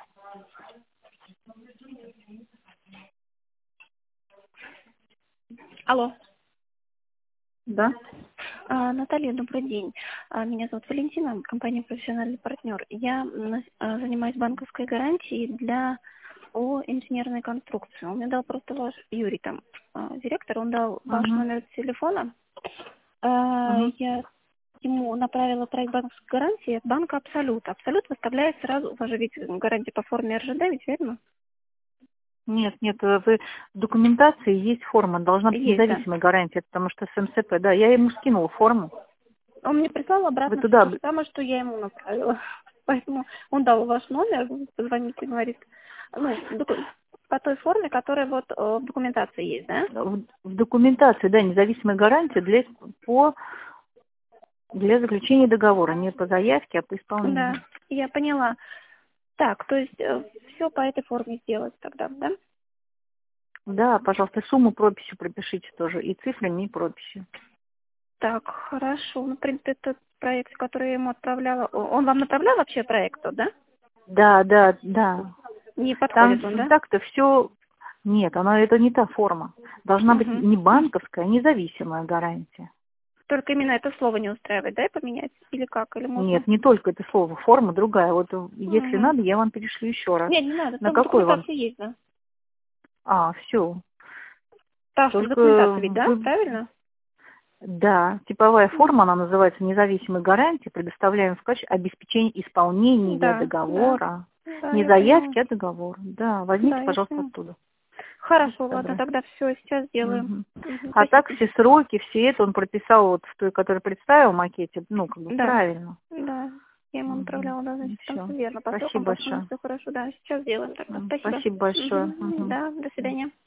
Алло. Да. Наталья, добрый день. Меня зовут Валентина, компания «Профессиональный партнер». Я занимаюсь банковской гарантией для инженерной конструкции. Он мне дал просто ваш Юрий, там, директор, он дал ваш номер телефона. Я ему направила проект банковской гарантии от банка «Абсолют». «Абсолют» выставляет сразу, у вас же ведь гарантия по форме РЖД, ведь верно? Нет, в документации есть форма, должна быть Есть, да. независимая гарантия, потому что с МСП, да, я ему скинула форму. Он мне прислал Вы обратно туда... то же самое, что я ему направила. Поэтому он дал ваш номер, позвоните, говорит, по той форме, которая вот в документации есть, да? В документации, да, независимая гарантия для заключения договора, не по заявке, а по исполнению. Да, я поняла. Так, то есть все по этой форме сделать тогда, да? Да, пожалуйста, сумму прописью пропишите тоже, и цифрами, и прописью. Так, хорошо. Ну, в принципе, этот проект, который я ему отправляла, он вам направлял вообще проект, да? Да. Не Там подходит он, да? так-то все... Нет, это не та форма. Должна быть не банковская, а независимая гарантия. Только именно это слово не устраивает, да, и поменять? Или как? Или можно? Нет, не только это слово, форма другая. Вот если надо, я вам перешлю еще раз. Не надо, На там в какой вам? документации есть, да? Все. Та, что в Только документации ведь, да? Правильно? Да, типовая форма, она называется независимой гарантией, предоставляем в качестве обеспечения исполнения договора. Да, Не я поняла. заявки, а договор. Да, возьмите, Да, я пожалуйста, поняла. оттуда. Хорошо, Будьте ладно, добры. тогда все, сейчас сделаем. А так Спасибо. все сроки, все это он прописал вот в той, который представил в макете, Да, правильно. да. Я ему направляла, да, значит, там Все. все верно. По Спасибо срокам, по всему большое. все хорошо. Да, сейчас сделаем тогда. Спасибо. Спасибо большое. Да, до свидания.